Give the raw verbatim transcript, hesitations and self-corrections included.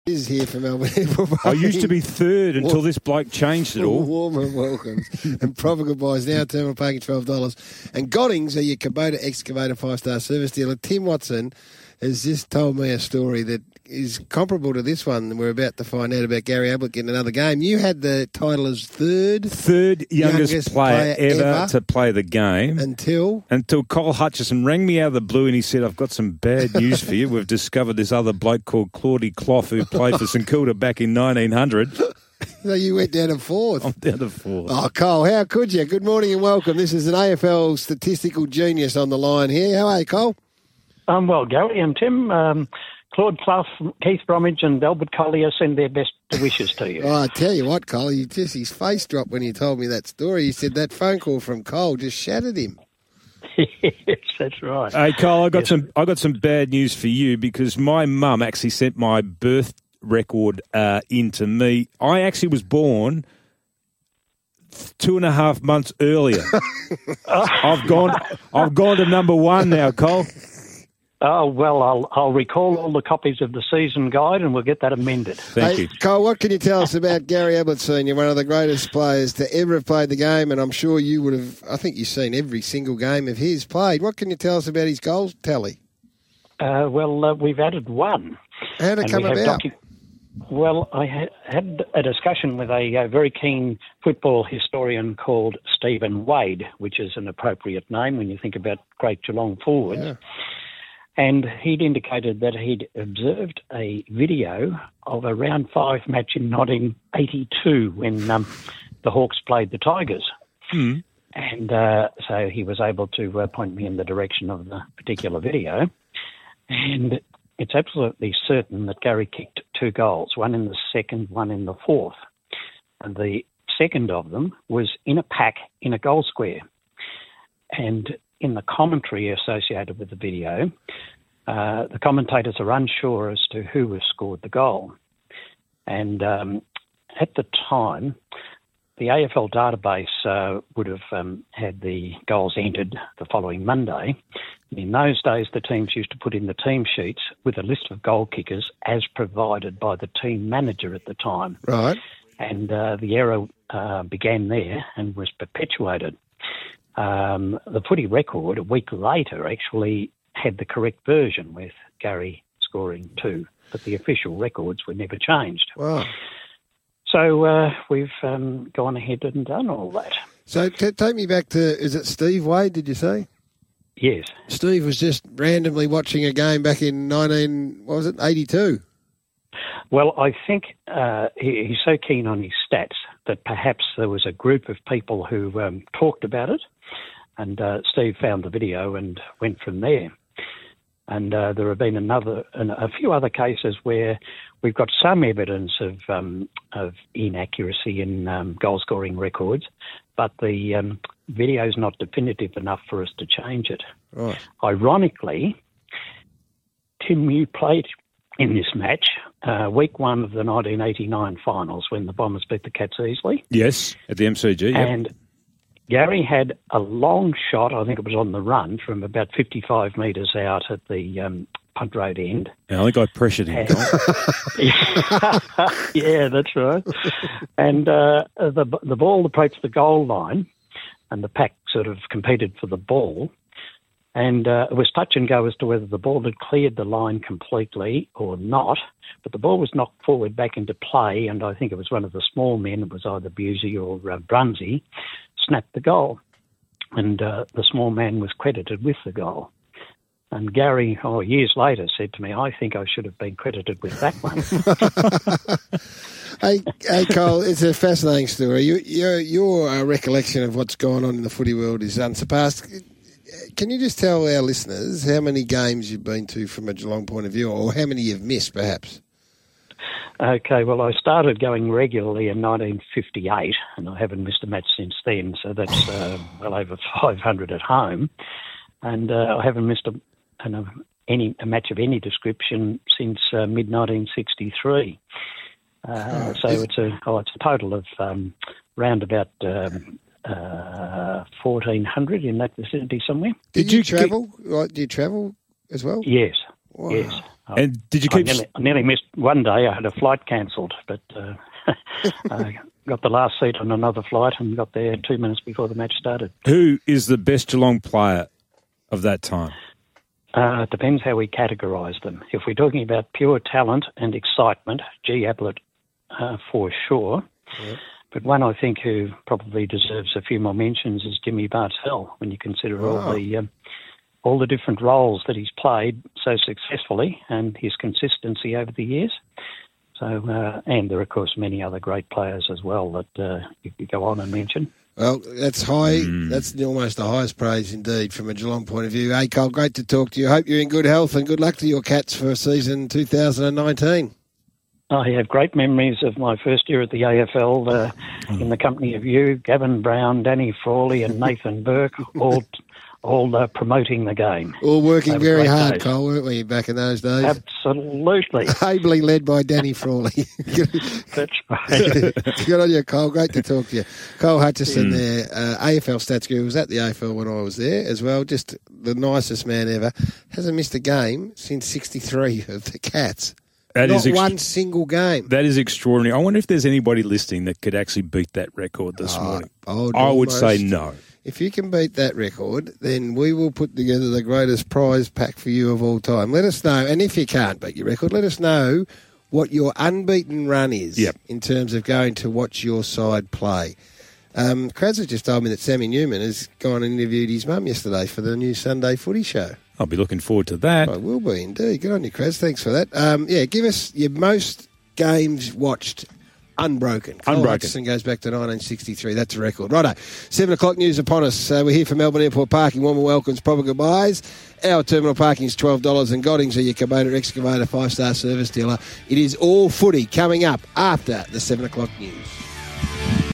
Is here for Melbourne. I used to be third until this bloke changed it all. Warmer welcomes. And proper goodbyes now, terminal parking twelve dollars. And Goddings, are your Kubota excavator five-star service dealer. Tim Watson has just told me a story that is comparable to this one we're about to find out about Gary Ablett getting another game. You had the title as third. Third youngest, youngest player, player ever, ever to play the game. Until? Until Cole Hutchison rang me out of the blue and he said, I've got some bad news for you. We've discovered this other bloke called Claudie Clough who played for St Kilda back in nineteen hundred. So you went down to fourth. I'm down to fourth. Oh, Cole, how could you? Good morning and welcome. This is an A F L statistical genius on the line here. How are you, Cole? Um, well, Gary and Tim, um, Claude Clough, Keith Bromwich and Albert Collier send their best wishes to you. Oh, I tell you what, Cole, you just his face dropped when you told me that story. He said that phone call from Cole just shattered him. Yes, that's right. Hey, Cole, I got yes. some I got some bad news for you because my mum actually sent my birth record uh, in to me. I actually was born two and a half months earlier. I've gone I've gone to number one now, Cole. Oh, well, I'll I'll recall all the copies of the season guide and we'll get that amended. Thank hey, you. Cole, what can you tell us about Gary Ablett Senior, one of the greatest players to ever have played the game, and I'm sure you would have, I think you've seen every single game of his played. What can you tell us about his goals tally? Uh, well, uh, we've added one. How did it come about? Docu- well, I ha- had a discussion with a, a very keen football historian called Stephen Wade, which is an appropriate name when you think about great Geelong forwards. Yeah. And he'd indicated that he'd observed a video of a round five match in nineteen eighty-two when um, the Hawks played the Tigers. Mm. And uh, so he was able to uh, point me in the direction of the particular video. And it's absolutely certain that Gary kicked two goals, one in the second, one in the fourth. And the second of them was in a pack in a goal square. And in the commentary associated with the video, uh, the commentators are unsure as to who has scored the goal. And um, at the time, the A F L database uh, would have um, had the goals entered the following Monday. In those days, the teams used to put in the team sheets with a list of goal kickers as provided by the team manager at the time. Right. And uh, the error uh, began there and was perpetuated. Um, the footy record a week later actually had the correct version with Gary scoring two, but the official records were never changed. Wow. So uh, we've um, gone ahead and done all that. So t- take me back to, is it Steve Wade, did you say? Yes. Steve was just randomly watching a game back in nineteen, what was it, eighty-two? Well, I think uh, he, he's so keen on his stats that perhaps there was a group of people who um, talked about it, and uh, Steve found the video and went from there. And uh, there have been another, a few other cases where we've got some evidence of um, of inaccuracy in um, goal scoring records, but the um, video is not definitive enough for us to change it. Right. Ironically, Tim, you played in this match, uh, week one of the nineteen eighty-nine finals when the Bombers beat the Cats easily. Yes, at the M C G. Yep. And Gary had a long shot, I think it was on the run, from about fifty-five metres out at the um, Punt Road end. Yeah, I think I pressured him. Yeah, that's right. And uh, the the ball approached the goal line, and the pack sort of competed for the ball. And uh, it was touch and go as to whether the ball had cleared the line completely or not. But the ball was knocked forward back into play, and I think it was one of the small men, it was either Busey or uh, Brunsey, snapped the goal. And uh, the small man was credited with the goal. And Gary, oh, years later, said to me, I think I should have been credited with that one. hey, hey, Cole, it's a fascinating story. You, your your uh, recollection of what's going on in the footy world is unsurpassed. Can you just tell our listeners how many games you've been to from a Geelong point of view, or how many you've missed, perhaps? Okay, well, I started going regularly in nineteen fifty-eight, and I haven't missed a match since then, so that's uh, well over five hundred at home. And uh, I haven't missed a, an, any, a match of any description since uh, mid nineteen sixty-three. Uh, so it's a oh, it's a total of um, round about um, uh, fourteen hundred in that vicinity somewhere. Did, Did you, you travel? Get... Right, do you travel as well? Yes. Wow. Yes. And did you I keep... nearly, I nearly missed one day. I had a flight cancelled, but uh, I got the last seat on another flight and got there two minutes before the match started. Who is the best Geelong player of that time? Uh, it depends how we categorise them. If we're talking about pure talent and excitement, G. Ablett uh, for sure. Yep. But one I think who probably deserves a few more mentions is Jimmy Bartell, when you consider oh. all the um, all the different roles that he's played so successfully and his consistency over the years. So, uh, and there are, of course, many other great players as well that uh, you could go on and mention. Well, that's high. Mm. That's almost the highest praise indeed from a Geelong point of view. Hey, Cole, great to talk to you. Hope you're in good health and good luck to your Cats for season two thousand nineteen. I have great memories of my first year at the A F L uh, in the company of you, Gavin Brown, Danny Frawley and Nathan Burke, all all uh, promoting the game. All working very hard, days. Cole, weren't we, back in those days? Absolutely. Ably led by Danny Frawley. That's right. Good on you, Cole. Great to talk to you. Cole Hutchison mm. there, uh, A F L stats guru, was at the A F L when I was there as well. Just the nicest man ever. Hasn't missed a game since sixty-three of the Cats. That Not is ext- one single game. That is extraordinary. I wonder if there's anybody listening that could actually beat that record this oh, morning. I would, I would say no. If you can beat that record, then we will put together the greatest prize pack for you of all time. Let us know, and if you can't beat your record, let us know what your unbeaten run is yep. in terms of going to watch your side play. Um, Kratzer just told me that Sammy Newman has gone and interviewed his mum yesterday for the new Sunday Footy show. I'll be looking forward to that. I will be, indeed. Good on you, Kratz. Thanks for that. Um, yeah, give us your most games watched unbroken. Unbroken. Hutchison goes back to nineteen sixty-three. That's a record. Righto. Seven o'clock news upon us. Uh, we're here from Melbourne Airport Parking. Warmer welcomes, proper goodbyes. Our terminal parking is twelve dollars and Goddings are your Kubota excavator five-star service dealer. It is all footy coming up after the seven o'clock news.